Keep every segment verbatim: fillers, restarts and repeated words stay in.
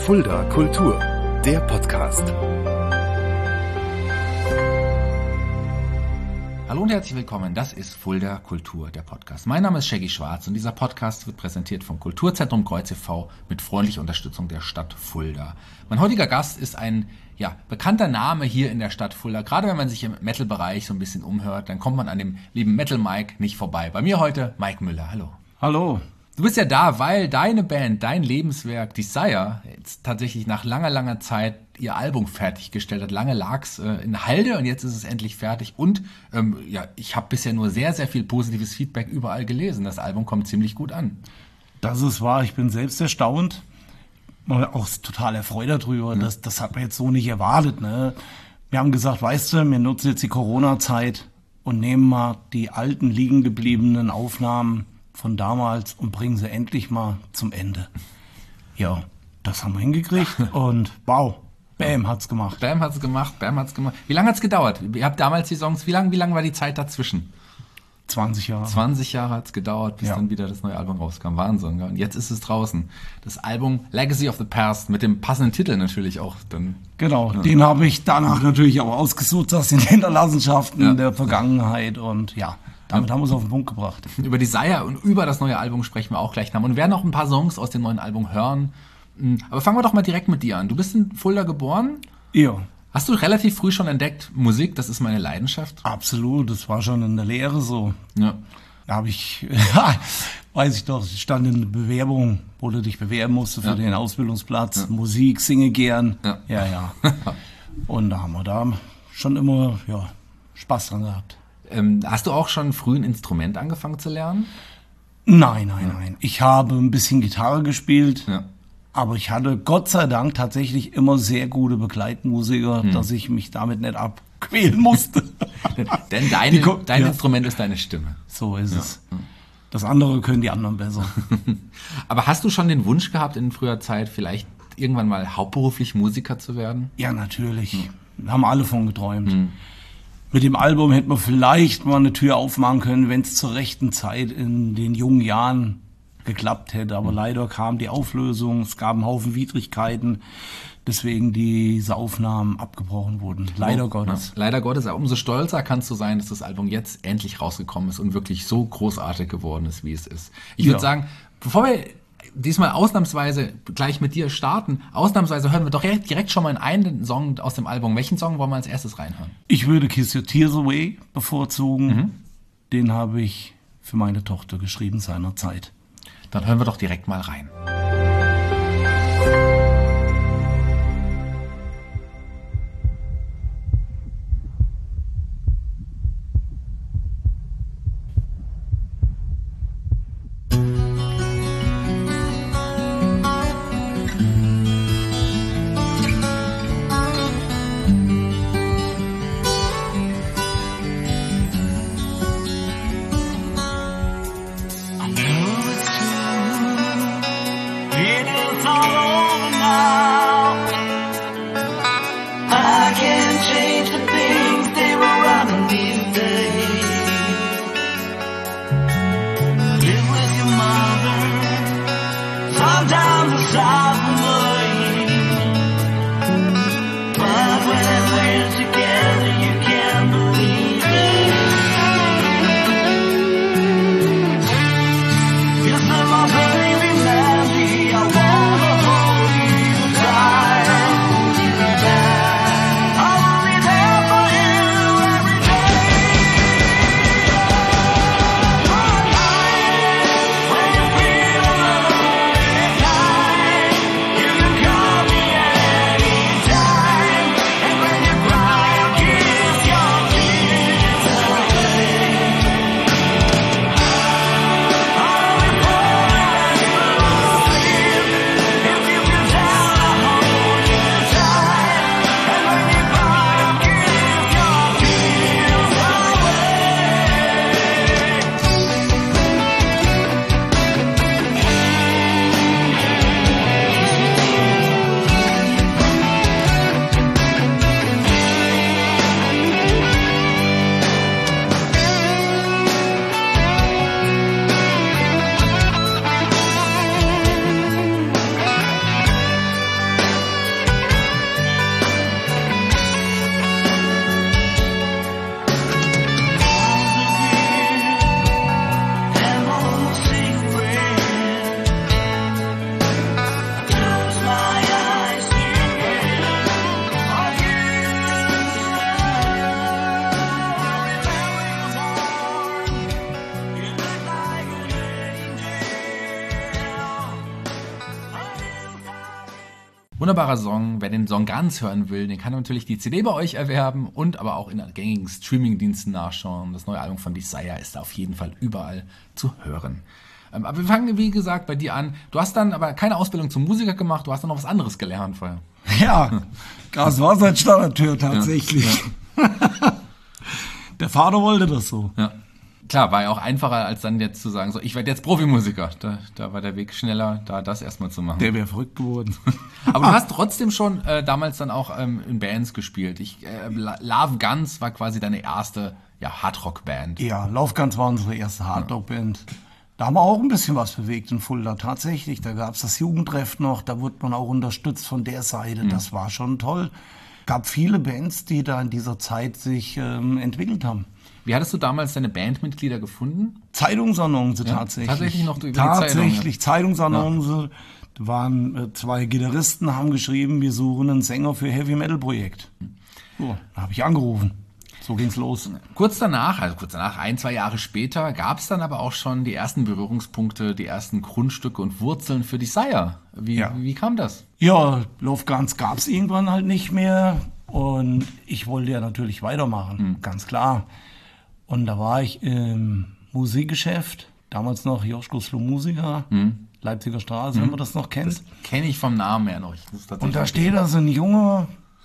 Fulda Kultur, der Podcast. Hallo und herzlich willkommen, das ist Fulda Kultur, der Podcast. Mein Name ist Shaggy Schwarz und dieser Podcast wird präsentiert vom Kulturzentrum Kreuz e V mit freundlicher Unterstützung der Stadt Fulda. Mein heutiger Gast ist ein ja, bekannter Name hier in der Stadt Fulda. Gerade wenn man sich im Metal-Bereich so ein bisschen umhört, dann kommt man an dem lieben Metal Mike nicht vorbei. Bei mir heute Mike Müller, hallo. Hallo. Du bist ja da, weil deine Band, dein Lebenswerk Desire jetzt tatsächlich nach langer, langer Zeit ihr Album fertiggestellt hat. Lange lag's äh, in Halde und jetzt ist es endlich fertig. Und ähm, ja, ich habe bisher nur sehr, sehr viel positives Feedback überall gelesen. Das Album kommt ziemlich gut an. Das ist wahr, ich bin selbst erstaunt. Auch total erfreut darüber. Ja. Das, das hat man jetzt so nicht erwartet. Ne? Wir haben gesagt, weißt du, wir nutzen jetzt die Corona-Zeit und nehmen mal die alten liegen gebliebenen Aufnahmen von damals und bringen sie endlich mal zum Ende. Ja, das haben wir hingekriegt und wow, Bam hat's gemacht. Bam hat's gemacht, Bam hat's gemacht. Wie lange hat's gedauert? Ihr habt damals die Songs, wie lange wie lang war die Zeit dazwischen? zwanzig Jahre. zwanzig Jahre hat's gedauert, bis ja. dann wieder das neue Album rauskam. Wahnsinn. Und jetzt ist es draußen. Das Album Legacy of the Past mit dem passenden Titel natürlich auch. Dann, genau, ja. den habe ich danach natürlich auch ausgesucht aus den Hinterlassenschaften ja. der Vergangenheit und ja. Damit haben wir es auf den Punkt gebracht. Über Desire und über das neue Album sprechen wir auch gleich noch. Und wir werden noch ein paar Songs aus dem neuen Album hören. Aber fangen wir doch mal direkt mit dir an. Du bist in Fulda geboren? Ja. Hast du relativ früh schon entdeckt, Musik, das ist meine Leidenschaft? Absolut, das war schon in der Lehre so. Ja. Da habe ich, weiß ich doch, stand in der Bewerbung, wo du dich bewerben musste für ja. den Ausbildungsplatz. Ja. Musik, singe gern. Ja, ja. ja. Und da haben wir da schon immer ja, Spaß dran gehabt. Ähm, hast du auch schon früh ein Instrument angefangen zu lernen? Nein, nein, nein. Ich habe ein bisschen Gitarre gespielt, ja. aber ich hatte Gott sei Dank tatsächlich immer sehr gute Begleitmusiker, hm. dass ich mich damit nicht abquälen musste. Denn deine, die, dein ja. Instrument ist deine Stimme. So ist ja. es. Das andere können die anderen besser. Aber hast du schon den Wunsch gehabt in früher Zeit, vielleicht irgendwann mal hauptberuflich Musiker zu werden? Ja, natürlich. Hm. Haben alle von geträumt. Hm. Mit dem Album hätte man vielleicht mal eine Tür aufmachen können, wenn es zur rechten Zeit in den jungen Jahren geklappt hätte. Aber mhm. leider kam die Auflösung, es gab einen Haufen Widrigkeiten, deswegen diese Aufnahmen abgebrochen wurden. Leider oh, Gottes. Ja, leider Gottes. Aber umso stolzer kannst du sein, dass das Album jetzt endlich rausgekommen ist und wirklich so großartig geworden ist, wie es ist. Ich würde ja. sagen, bevor wir diesmal ausnahmsweise gleich mit dir starten. Ausnahmsweise hören wir doch direkt, direkt schon mal in einen Song aus dem Album. Welchen Song wollen wir als erstes reinhören? Ich würde Kiss Your Tears Away bevorzugen. Mhm. Den habe ich für meine Tochter geschrieben seinerzeit. Dann hören wir doch direkt mal rein. Wunderbarer Song. Wer den Song ganz hören will, den kann natürlich die C D bei euch erwerben und aber auch in gängigen Streamingdiensten nachschauen. Das neue Album von Desire ist auf jeden Fall überall zu hören. Ähm, aber wir fangen, wie gesagt, bei dir an. Du hast dann aber keine Ausbildung zum Musiker gemacht, du hast dann noch was anderes gelernt vorher. Ja, Gaswasserinstallateur tatsächlich. Ja, ja. Der Vater wollte das so. Ja. Klar, war ja auch einfacher, als dann jetzt zu sagen, so, ich werde jetzt Profimusiker. Da, da war der Weg schneller, da das erstmal zu machen. Der wäre verrückt geworden. Aber du hast trotzdem schon äh, damals dann auch ähm, in Bands gespielt. Ich, äh, Love Guns war quasi deine erste ja, Hardrock-Band. Ja, Love Guns war unsere erste Hardrock-Band. Da haben wir auch ein bisschen was bewegt in Fulda, tatsächlich. Da gab es das Jugendtreff noch, da wurde man auch unterstützt von der Seite. Mhm. Das war schon toll. Gab viele Bands, die da in dieser Zeit sich ähm, entwickelt haben. Wie hattest du damals deine Bandmitglieder gefunden? Zeitungsannonce ja, tatsächlich. Tatsächlich noch über Tatsächlich, die Zeitung, ja. Zeitungsannonce. Ja. Da waren äh, zwei Gitarristen, haben geschrieben, wir suchen einen Sänger für Heavy-Metal-Projekt. So, da habe ich angerufen. So ging's los. Kurz danach, also kurz danach, ein, zwei Jahre später, gab es dann aber auch schon die ersten Berührungspunkte, die ersten Grundstücke und Wurzeln für Desire. Wie, ja. wie kam das? Ja, Love Guns gab es irgendwann halt nicht mehr und ich wollte ja natürlich weitermachen, mhm. ganz klar. Und da war ich im Musikgeschäft, damals noch Joschko Slow Musiker, mhm. Leipziger Straße, mhm. wenn man das noch kennt. Das kenne ich vom Namen her noch. Ich und da steht da so ein junger,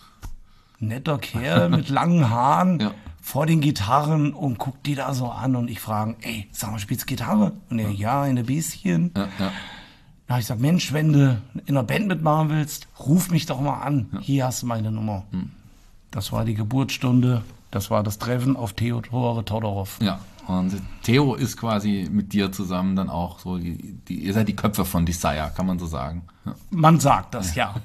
netter Kerl mit langen Haaren ja. vor den Gitarren und guckt die da so an und ich frage, ey, sag mal, spielst du Gitarre? Und er, ja, in der Bieschen. Ja, ja. Da habe ich gesagt, Mensch, wenn du in einer Band mitmachen willst, ruf mich doch mal an. Ja. Hier hast du meine Nummer. Hm. Das war die Geburtsstunde, das war das Treffen auf Theodore Todorov. Ja, und Theo ist quasi mit dir zusammen dann auch so, die, die, ihr seid die Köpfe von Desire, kann man so sagen. Ja. Man sagt das, ja.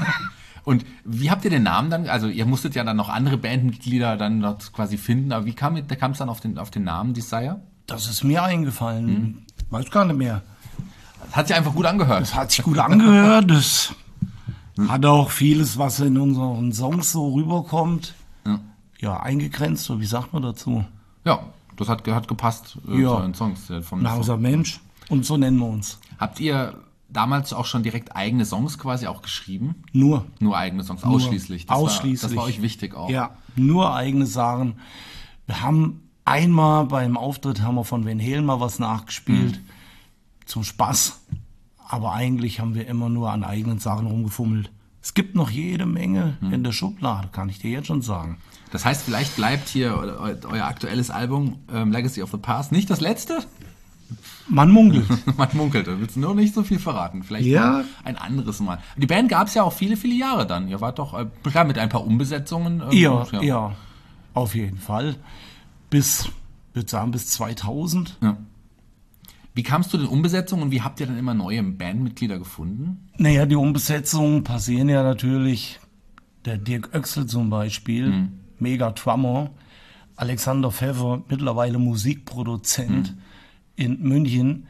Und wie habt ihr den Namen dann, also ihr musstet ja dann noch andere Bandmitglieder dann dort quasi finden, aber wie kam es dann auf den, auf den Namen Desire? Das ist mir eingefallen, hm. weiß gar nicht mehr. Das hat sich einfach gut angehört. Das hat sich gut angehört, das hm. hat auch vieles, was in unseren Songs so rüberkommt, ja, ja eingegrenzt, so wie sagt man dazu? Ja, das hat, hat gepasst äh, ja. zu den Songs. Äh, vom Na, unser Mensch, und so nennen wir uns. Habt ihr damals auch schon direkt eigene Songs quasi auch geschrieben? Nur. Nur eigene Songs, nur. ausschließlich. Das ausschließlich. War, das war euch wichtig auch. Ja, nur eigene Sachen. Wir haben einmal beim Auftritt haben wir von Van Halen mal was nachgespielt, mhm. zum Spaß. Aber eigentlich haben wir immer nur an eigenen Sachen rumgefummelt. Es gibt noch jede Menge mhm. in der Schublade, kann ich dir jetzt schon sagen. Das heißt, vielleicht bleibt hier euer aktuelles Album ähm, Legacy of the Past nicht das letzte? Man munkelt. Man munkelt, da willst du nur nicht so viel verraten. Vielleicht ja. ein anderes Mal. Die Band gab es ja auch viele, viele Jahre dann. Ihr wart doch, äh, klar, mit ein paar Umbesetzungen. Ähm, ja, ja, ja, auf jeden Fall. Bis, ich würde sagen, bis zweitausend. Ja. Wie kamst du den Umbesetzungen und wie habt ihr dann immer neue Bandmitglieder gefunden? Naja, die Umbesetzungen passieren ja natürlich. Der Dirk Oechsel zum Beispiel, mhm. mega Drummer. Alexander Pfeffer, mittlerweile Musikproduzent mhm. in München.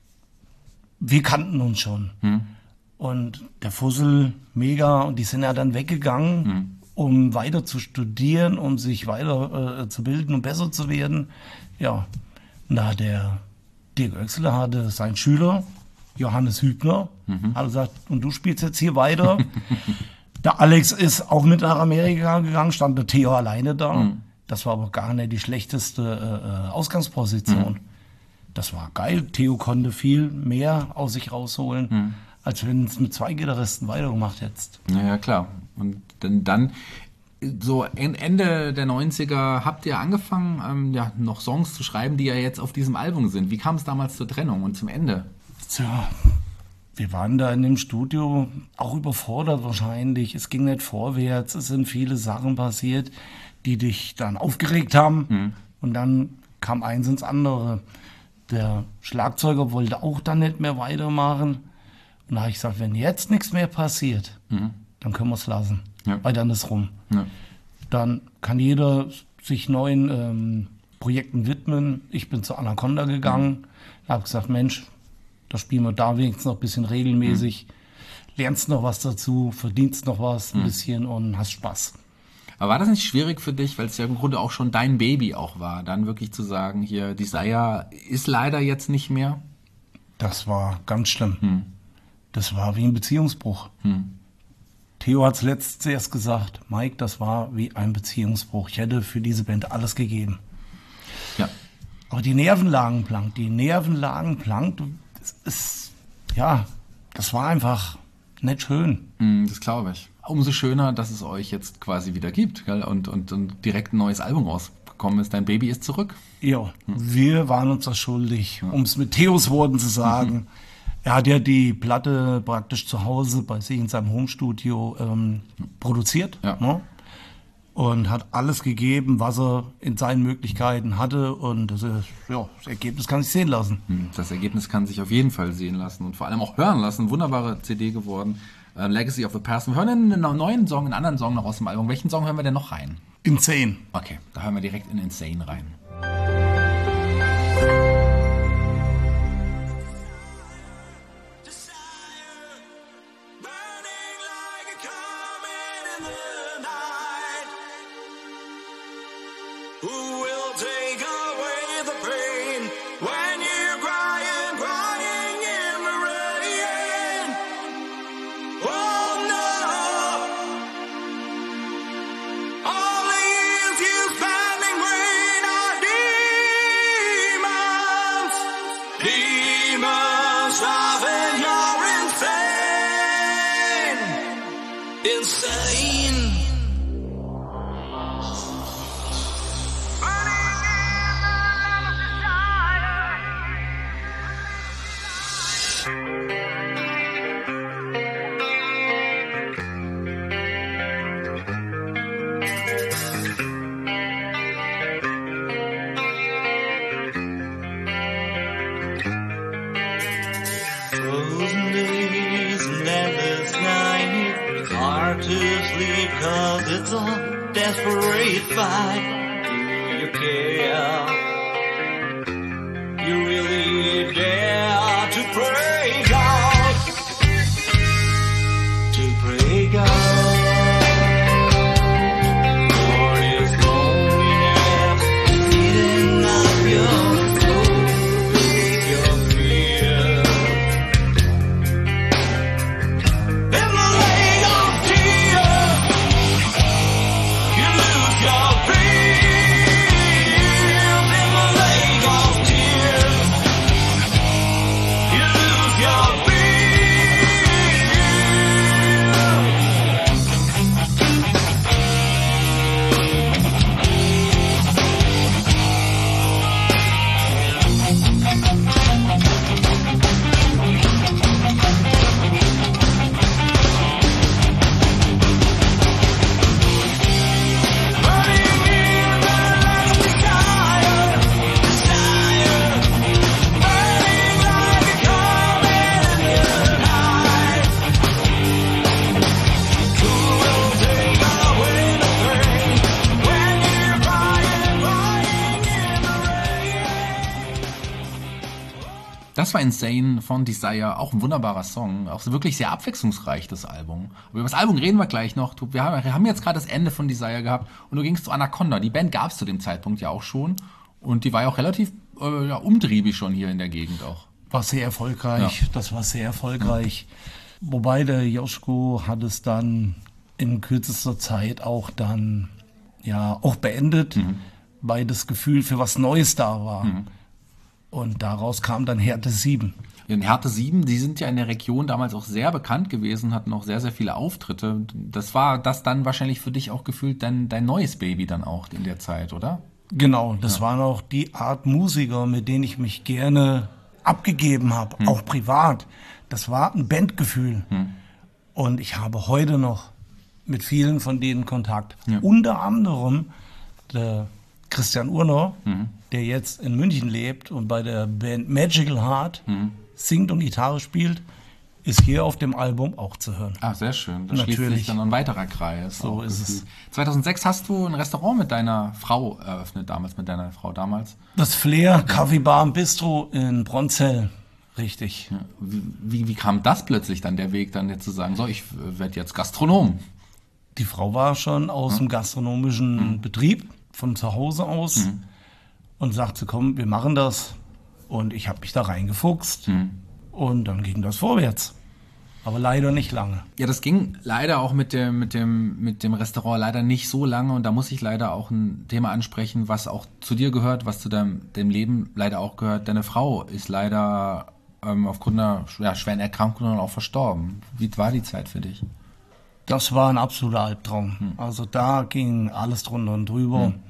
Wir kannten uns schon. Mhm. Und der Fussel, mega. Und die sind ja dann weggegangen, mhm. um weiter zu studieren, um sich weiter äh, zu bilden und besser zu werden. Ja, na, der Dirk Oechsel hatte seinen Schüler, Johannes Hübner, mhm. hat gesagt, und du spielst jetzt hier weiter. Der Alex ist auch mit nach Amerika gegangen, stand der Theo alleine da. Mhm. Das war aber gar nicht die schlechteste äh, Ausgangsposition. Mhm. Das war geil. Theo konnte viel mehr aus sich rausholen, mhm. als wenn es mit zwei Gitarristen weitergemacht hättest. Ja, ja, klar. Und dann, dann so Ende der neunziger habt ihr angefangen, ähm, ja, noch Songs zu schreiben, die ja jetzt auf diesem Album sind. Wie kam es damals zur Trennung und zum Ende? Tja, wir waren da in dem Studio auch überfordert wahrscheinlich. Es ging nicht vorwärts. Es sind viele Sachen passiert, die dich dann aufgeregt haben. Mhm. Und dann kam eins ins andere. Der Schlagzeuger wollte auch dann nicht mehr weitermachen. Und da habe ich gesagt, wenn jetzt nichts mehr passiert, mhm. dann können wir es lassen. Ja. Weil dann ist rum. Ja. Dann kann jeder sich neuen ähm, Projekten widmen. Ich bin zu Anaconda gegangen. Mhm. Habe gesagt, Mensch, da spielen wir da wenigstens noch ein bisschen regelmäßig. Mhm. Lernst noch was dazu, verdienst noch was ein mhm. bisschen und hast Spaß. Aber war das nicht schwierig für dich, weil es ja im Grunde auch schon dein Baby auch war, dann wirklich zu sagen, hier, Desire ist leider jetzt nicht mehr? Das war ganz schlimm. Hm. Das war wie ein Beziehungsbruch. Hm. Theo hat es letztens erst gesagt, Mike, das war wie ein Beziehungsbruch. Ich hätte für diese Band alles gegeben. Ja. Aber die Nerven lagen blank, die Nerven lagen blank. Das ist, ja, das war einfach nicht schön. Mm, das glaube ich. Umso schöner, dass es euch jetzt quasi wieder gibt, gell? Und, und, und direkt ein neues Album rausgekommen ist. Dein Baby ist zurück. Ja, hm. wir waren uns das schuldig, um es mit Theos Worten zu sagen. Mhm. Er hat ja die Platte praktisch zu Hause bei sich in seinem Homestudio ähm, produziert, ja. ne? Und hat alles gegeben, was er in seinen Möglichkeiten hatte. Und das, ist, ja, das Ergebnis kann sich sehen lassen. Das Ergebnis kann sich auf jeden Fall sehen lassen und vor allem auch hören lassen. Wunderbare C D geworden. Uh, Legacy of the Past. Wir hören einen neuen Song, einen anderen Song noch aus dem Album. Welchen Song hören wir denn noch rein? Insane. Okay, da hören wir direkt in Insane rein. Desperate fight. Do you care? You really dare to break out? To break out? For this loneliness eating up your soul, release your fear. In the lake of tears, you lose your fears. In the lake of tears, you lose your fears. Burning in the desire, desire, burning like a comet in the night. Who will take away the pain when you're crying, crying in the rain? Das war Insane von Desire, auch ein wunderbarer Song, auch wirklich sehr abwechslungsreich, das Album. Aber über das Album reden wir gleich noch. Du, Wir haben, wir haben jetzt gerade das Ende von Desire gehabt und du gingst zu Anaconda. Die Band gab es zu dem Zeitpunkt ja auch schon und die war ja auch relativ äh, ja, umtriebig schon hier in der Gegend auch. War sehr erfolgreich, Ja. das war sehr erfolgreich. Wobei der Joschko hat es dann in kürzester Zeit auch dann ja auch beendet, weil das Gefühl für was Neues da war. Und daraus kam dann Härte sieben. In Härte sieben, die sind ja in der Region damals auch sehr bekannt gewesen, hatten auch sehr, sehr viele Auftritte. Das war das dann wahrscheinlich für dich auch gefühlt dein, dein neues Baby dann auch in der Zeit, oder? Genau, das waren auch die Art Musiker, mit denen ich mich gerne abgegeben habe, auch privat. Das war ein Bandgefühl. Und ich habe heute noch mit vielen von denen Kontakt. Ja. Unter anderem der Christian Urner, der jetzt in München lebt und bei der Band Magical Heart singt und Gitarre spielt, ist hier auf dem Album auch zu hören. Ah, sehr schön. Da schließt Natürlich. sich dann ein weiterer Kreis. So Auch ist gefühlt. es. zweitausendsechs hast du ein Restaurant mit deiner Frau eröffnet, damals mit deiner Frau damals. Das Flair Kaffee Bar und Bistro in Bronzell. Richtig. Ja. Wie, wie, wie kam das plötzlich dann, der Weg dann jetzt zu sagen, so, ich werde jetzt Gastronom? Die Frau war schon aus dem gastronomischen Betrieb, von zu Hause aus, und sagte, komm, wir machen das. Und ich habe mich da reingefuchst. Und dann ging das vorwärts. aber leider nicht lange. Ja, das ging leider auch mit dem, mit dem, mit dem Restaurant leider nicht so lange und da muss ich leider auch ein Thema ansprechen, was auch zu dir gehört, was zu deinem, dem Leben leider auch gehört. Deine Frau ist leider ähm, aufgrund einer ja, schweren Erkrankung dann auch verstorben. Wie war die Zeit für dich? Das war ein absoluter Albtraum. Hm. Also da ging alles drunter und drüber. Hm.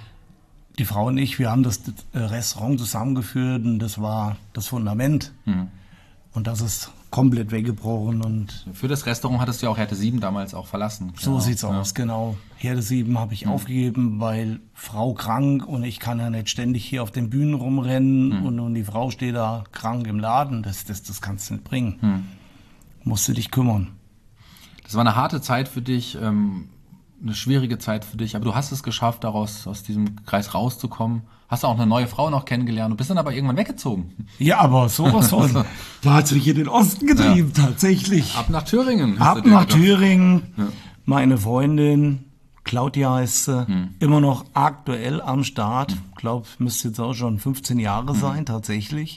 Die Frau und ich, wir haben das Restaurant zusammengeführt und das war das Fundament. Hm. Und das ist komplett weggebrochen. Und für das Restaurant hattest du ja auch Herde sieben damals auch verlassen. So genau. sieht's ja. aus, genau. Herde sieben habe ich hm. aufgegeben, weil Frau krank und ich kann ja nicht ständig hier auf den Bühnen rumrennen hm. und, und die Frau steht da krank im Laden. Das, das, das kannst du nicht bringen. Hm. Musst du dich kümmern. Das war eine harte Zeit für dich, ähm, eine schwierige Zeit für dich, aber du hast es geschafft, daraus aus diesem Kreis rauszukommen. Hast auch eine neue Frau noch kennengelernt. Du bist dann aber irgendwann weggezogen. Ja, aber sowas von. Da hat sich in den Osten getrieben, ja. tatsächlich. Ab nach Thüringen. Ab nach Thüringen. Ja. Meine Freundin, Claudia heißt sie, hm. immer noch aktuell am Start. Ich hm. glaube, müsste jetzt auch schon fünfzehn Jahre hm. sein, tatsächlich.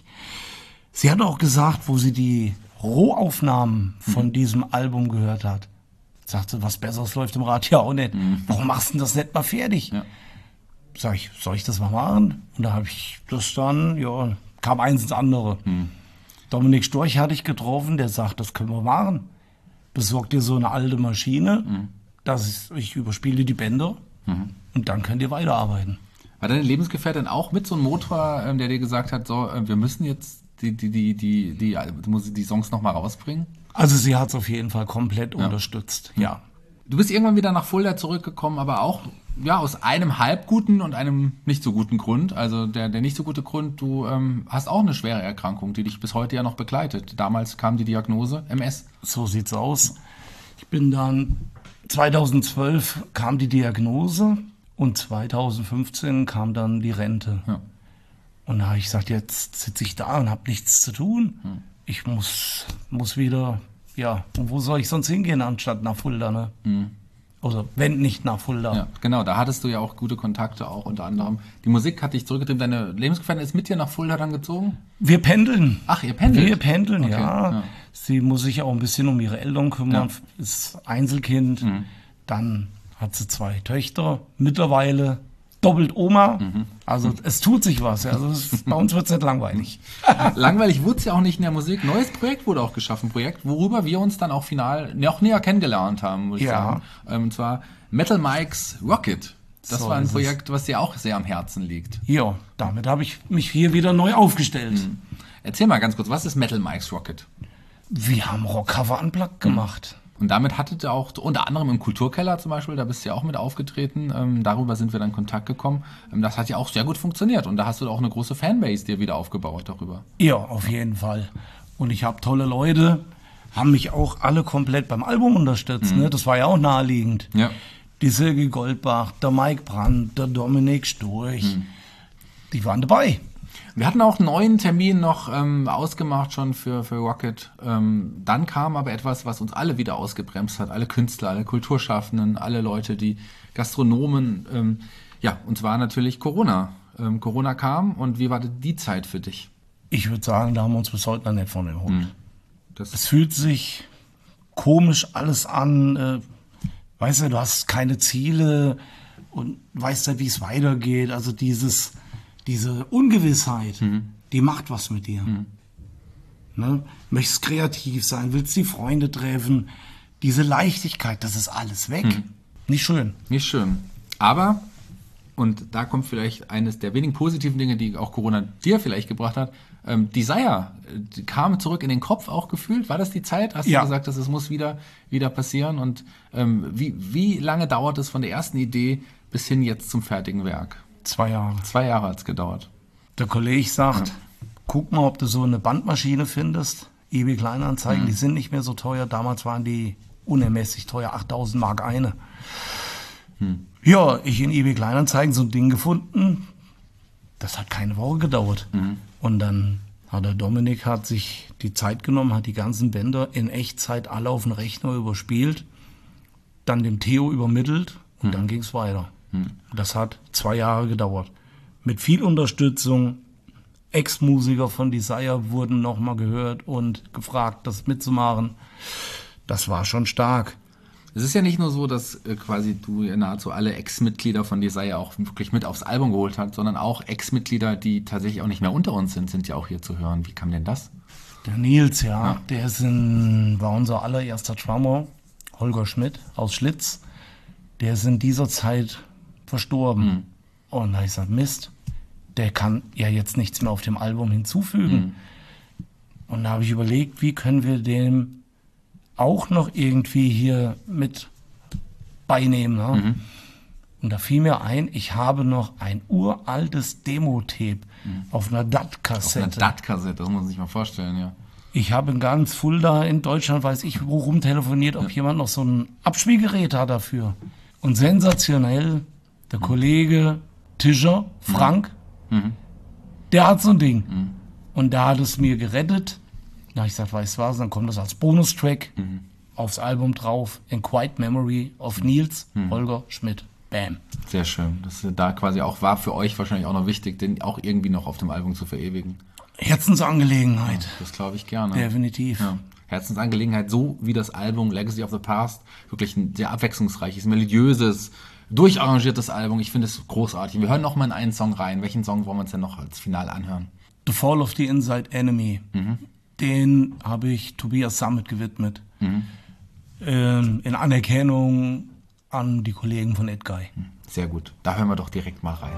Sie hat auch gesagt, wo sie die Rohaufnahmen von hm. diesem Album gehört hat, sagte, was Besseres läuft im Radio auch nicht. Mhm. Warum machst du denn das nicht mal fertig? Ja. Sag ich, soll ich das mal machen? Und da habe ich das dann, ja, kam eins ins andere. Mhm. Dominik Storch hatte ich getroffen, der sagt, das können wir machen. Besorgt dir so eine alte Maschine, mhm. dass ich, ich überspiele die Bänder mhm. und dann könnt ihr weiterarbeiten. War deine Lebensgefährtin auch mit so einem Motor, der dir gesagt hat, so, wir müssen jetzt die, die, die, die, die, die, die Songs nochmal rausbringen? Also sie hat es auf jeden Fall komplett ja. unterstützt, ja. Du bist irgendwann wieder nach Fulda zurückgekommen, aber auch ja aus einem halb guten und einem nicht so guten Grund. Also der, der nicht so gute Grund, du ähm, hast auch eine schwere Erkrankung, die dich bis heute ja noch begleitet. Damals kam die Diagnose M S. So sieht's aus. Ich bin dann, zweitausendzwölf kam die Diagnose und zweitausendfünfzehn kam dann die Rente. Ja. Und da habe ich gesagt, jetzt sitze ich da und habe nichts zu tun. Hm. Ich muss, muss wieder, ja, und wo soll ich sonst hingehen, anstatt nach Fulda, ne? Mhm. Also, wenn nicht nach Fulda. Ja, genau, da hattest du ja auch gute Kontakte, auch unter anderem. Die Musik hat dich zurückgetrieben, deine Lebensgefährtin ist mit dir nach Fulda dann gezogen? Wir pendeln. Ach, ihr pendelt? Wir pendeln, okay. ja. ja. Sie muss sich auch ein bisschen um ihre Eltern kümmern, ja. ist Einzelkind. Mhm. Dann hat sie zwei Töchter, mittlerweile doppelt Oma, mhm. also es tut sich was, also es, bei uns wird es nicht langweilig. Langweilig wurde es ja auch nicht in der Musik. Neues Projekt wurde auch geschaffen, Projekt, worüber wir uns dann auch final noch näher kennengelernt haben, muss ich ja. sagen. Und zwar Metal Mike's Rocket. Das so war ein Projekt, was dir auch sehr am Herzen liegt. Ja, damit habe ich mich hier wieder neu aufgestellt. Mhm. Erzähl mal ganz kurz, was ist Metal Mike's Rocket? Wir haben Rockcover unplugged gemacht. Mhm. Und damit hattet ihr auch, unter anderem im Kulturkeller zum Beispiel, da bist du ja auch mit aufgetreten, ähm, darüber sind wir dann in Kontakt gekommen. Ähm, das hat ja auch sehr gut funktioniert und da hast du auch eine große Fanbase dir wieder aufgebaut darüber. Ja, auf jeden Fall. Und ich habe tolle Leute, haben mich auch alle komplett beim Album unterstützt, mhm. ne? Das war ja auch naheliegend. Ja. Die Silke Goldbach, der Mike Brandt, der Dominik Storch, mhm. die waren dabei. Wir hatten auch einen neuen Termin noch ähm, ausgemacht schon für, für Rocket. Ähm, dann kam aber etwas, was uns alle wieder ausgebremst hat. Alle Künstler, alle Kulturschaffenden, alle Leute, die Gastronomen. Ähm, ja, und zwar natürlich Corona. Ähm, Corona kam und wie war die Zeit für dich? Ich würde sagen, da haben wir uns bis heute noch nicht von erholt. Mhm. Das es fühlt sich komisch alles an. Äh, weißt du, du hast keine Ziele und weißt ja, wie es weitergeht. Also dieses... Diese Ungewissheit, mhm. die macht was mit dir. Mhm. Ne? Möchtest kreativ sein, willst die Freunde treffen. Diese Leichtigkeit, das ist alles weg. Mhm. Nicht schön. Nicht schön. Aber, und da kommt vielleicht eines der wenigen positiven Dinge, die auch Corona dir vielleicht gebracht hat, ähm, Desire die kam zurück in den Kopf auch gefühlt. War das die Zeit? Hast ja. du gesagt, dass es muss wieder, wieder passieren? Und ähm, wie, wie lange dauert es von der ersten Idee bis hin jetzt zum fertigen Werk? Zwei Jahre. Zwei Jahre hat es gedauert. Der Kollege sagt, ja. guck mal, ob du so eine Bandmaschine findest. eBay Kleinanzeigen, mhm. die sind nicht mehr so teuer. Damals waren die unermesslich teuer, achttausend Mark eine. Mhm. Ja, ich in eBay Kleinanzeigen so ein Ding gefunden. Das hat keine Woche gedauert. Mhm. Und dann hat der Dominik hat sich die Zeit genommen, hat die ganzen Bänder in Echtzeit alle auf den Rechner überspielt, dann dem Theo übermittelt und mhm. dann ging es weiter. Das hat zwei Jahre gedauert. Mit viel Unterstützung, Ex-Musiker von Desire wurden nochmal gehört und gefragt, das mitzumachen. Das war schon stark. Es ist ja nicht nur so, dass äh, quasi du ja nahezu alle Ex-Mitglieder von Desire auch wirklich mit aufs Album geholt hast, sondern auch Ex-Mitglieder, die tatsächlich auch nicht mehr unter uns sind, sind ja auch hier zu hören. Wie kam denn das? Der Nils, ja, Ja. der ist in, war unser allererster Drummer, Holger Schmidt aus Schlitz. Der ist in dieser Zeit verstorben. Und da habe ich gesagt, Mist, der kann ja jetzt nichts mehr auf dem Album hinzufügen. Und da habe ich überlegt, wie können wir dem auch noch irgendwie hier mit beinehmen. Ne? Und da fiel mir ein, ich habe noch ein uraltes Demo-Tape auf einer D A Auf einer T-Kassette. D A T-Kassette, das muss man sich mal vorstellen, ja. Ich habe in ganz Fulda in Deutschland, weiß ich, wo rumtelefoniert, ob jemand noch so ein Abspielgerät hat dafür. Und sensationell, der Kollege Tischer, Frank, der hat so ein Ding. Und da hat es mir gerettet. Da habe ich gesagt, weißt du was, dann kommt das als Bonustrack aufs Album drauf. In Quiet Memory of Nils Holger Schmidt. Bam. Sehr schön. Das da quasi auch war für euch wahrscheinlich auch noch wichtig, den auch irgendwie noch auf dem Album zu verewigen. Herzensangelegenheit. Das glaube ich gerne. Definitiv. Ja. Herzensangelegenheit, so wie das Album Legacy of the Past, wirklich ein sehr abwechslungsreiches, melodiöses, durcharrangiertes Album. Ich finde es großartig. Wir hören noch mal in einen Song rein. Welchen Song wollen wir uns denn noch als Finale anhören? The Fall of the Inside Enemy. Den habe ich Tobias Sammet gewidmet. Ähm, in Anerkennung an die Kollegen von Ed Guy. Sehr gut. Da hören wir doch direkt mal rein.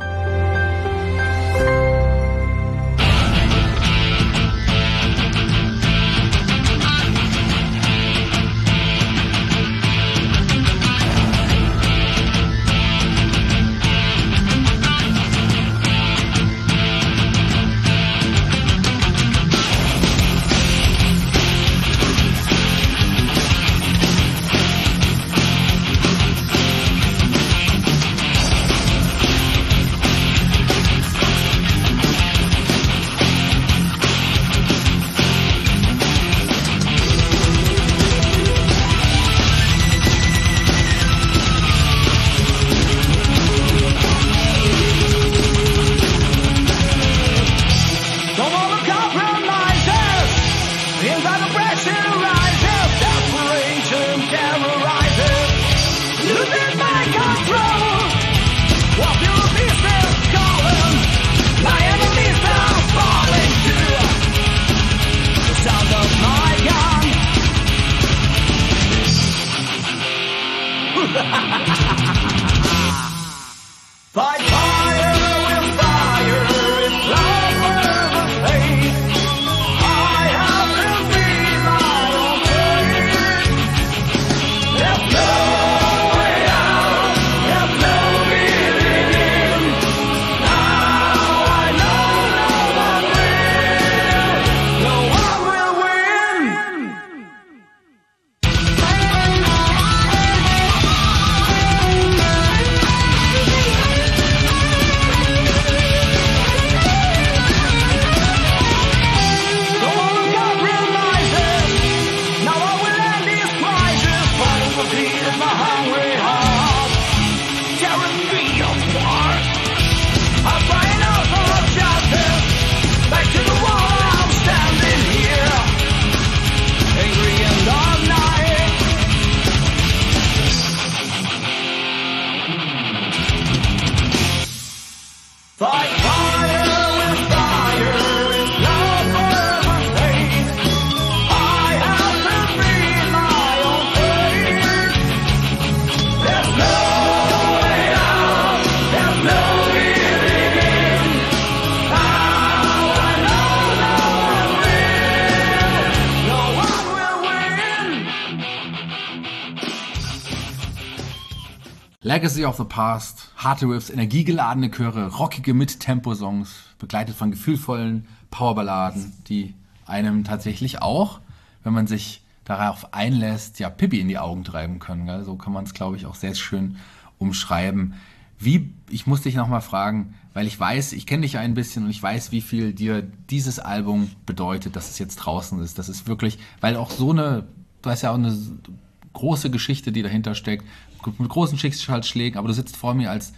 Don't wanna compromise it. Inside the pressure rises, desperation terrorizes. Losing my control. Walk your pieces calling. My enemies are falling too. The sound of my gun. Fight fire with fire. It's love forever fade. I have to be my own fate. There's no way out. There's no getting in. Now I know no one will. No one will win. Don't wanna compromise it. Now I will end this crisis. Fighting for peace in my hungry heart. Tearing me apart. I'm crying out for justice. Back to the wall, I'm standing here. Angry and all night. Fight fire with fire. It's love forever fade. I have to be my own fate. There's no way out. There's no getting in. Now I know no one will. No one will win. Legacy of the Past, harte Riffs, energiegeladene Chöre, rockige Mit-Tempo-Songs, begleitet von gefühlvollen Powerballaden, die einem tatsächlich auch, wenn man sich darauf einlässt, ja, Pippi in die Augen treiben können. Gell? So kann man es, glaube ich, auch sehr schön umschreiben. Wie, ich muss dich nochmal fragen, weil ich weiß, ich kenne dich ja ein bisschen und ich weiß, wie viel dir dieses Album bedeutet, dass es jetzt draußen ist. Das ist wirklich, weil auch so eine, du hast ja auch eine große Geschichte, die dahinter steckt, mit großen Schicksalsschlägen, aber du sitzt vor mir als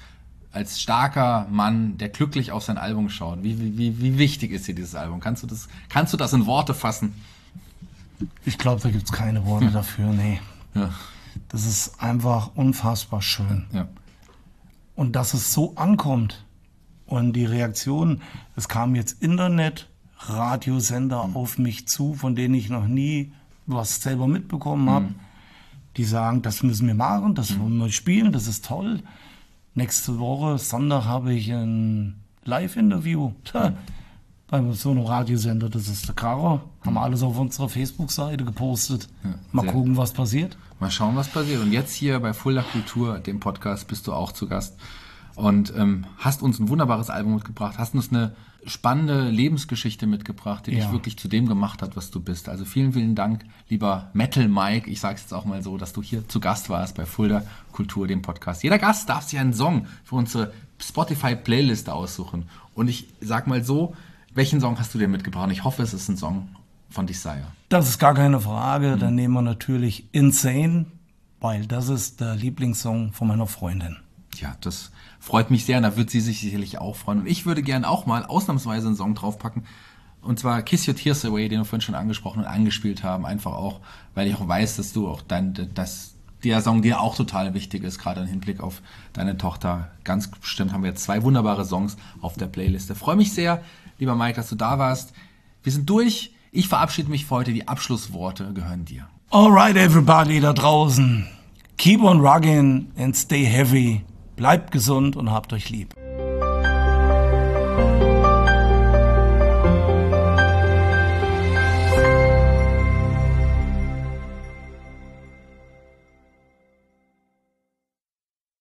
als starker Mann, der glücklich auf sein Album schaut, wie, wie, wie wichtig ist dir dieses Album? Kannst du das, kannst du das in Worte fassen? Ich glaube, da gibt's keine Worte hm. dafür, nee. Ja. Das ist einfach unfassbar schön. Ja. Und dass es so ankommt und die Reaktion, es kam jetzt Internet, Radiosender mhm. auf mich zu, von denen ich noch nie was selber mitbekommen habe. Mhm. Die sagen, das müssen wir machen, das wollen wir spielen, das ist toll. Nächste Woche, Sonntag, habe ich ein Live-Interview mhm. bei so einem Radiosender, das ist der Kracher. Haben wir alles auf unserer Facebook-Seite gepostet. Ja, mal gucken, was passiert. Mal schauen, was passiert. Und jetzt hier bei Fulda Kultur, dem Podcast, bist du auch zu Gast und ähm, hast uns ein wunderbares Album mitgebracht, hast uns eine spannende Lebensgeschichte mitgebracht, die ja. dich wirklich zu dem gemacht hat, was du bist. Also vielen, vielen Dank, lieber Metal Mike, ich sage es jetzt auch mal so, dass du hier zu Gast warst bei Fulda Kultur, dem Podcast. Jeder Gast darf sich einen Song für unsere Spotify-Playliste aussuchen. Und ich sag mal so, welchen Song hast du dir mitgebracht? Und ich hoffe, es ist ein Song von Desire. Das ist gar keine Frage. Mhm. Dann nehmen wir natürlich Insane, weil das ist der Lieblingssong von meiner Freundin. Ja, das freut mich sehr und da wird sie sich sicherlich auch freuen. Und ich würde gerne auch mal ausnahmsweise einen Song draufpacken. Und zwar Kiss Your Tears Away, den wir vorhin schon angesprochen und angespielt haben. Einfach auch, weil ich auch weiß, dass du auch dein, dass der Song dir auch total wichtig ist, gerade im Hinblick auf deine Tochter. Ganz bestimmt haben wir jetzt zwei wunderbare Songs auf der Playliste. Freue mich sehr, lieber Mike, dass du da warst. Wir sind durch. Ich verabschiede mich für heute. Die Abschlussworte gehören dir. Alright, everybody da draußen. Keep on rocking and stay heavy. Bleibt gesund und habt euch lieb.